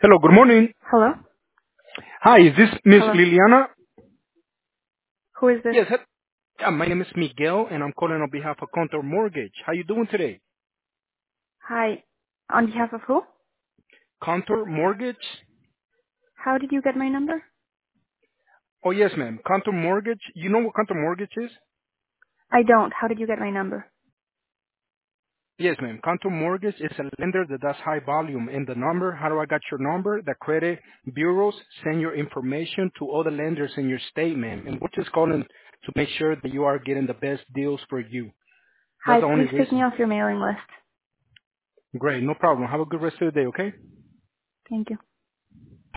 Hello, good morning. Hello? Hi, is this Miss Hello. Liliana? Who is this? Yes, my name is Miguel, and I'm calling on behalf of Contour Mortgage. How you doing today? Hi. On behalf of who? Contour Mortgage? How did you get my number? Oh, yes, ma'am. Contour Mortgage. You know what Contour Mortgage is? I don't. How did you get my number? Yes, ma'am. Contour Mortgage is a lender that does high volume. And the number, how do I got your number? The credit bureaus send your information to all the lenders in your state, ma'am. And we're just calling to make sure that you are getting the best deals for you. That's Hi, the only please take me reason. off your mailing list. Great, no problem. Have a good rest of the day, okay? Thank you.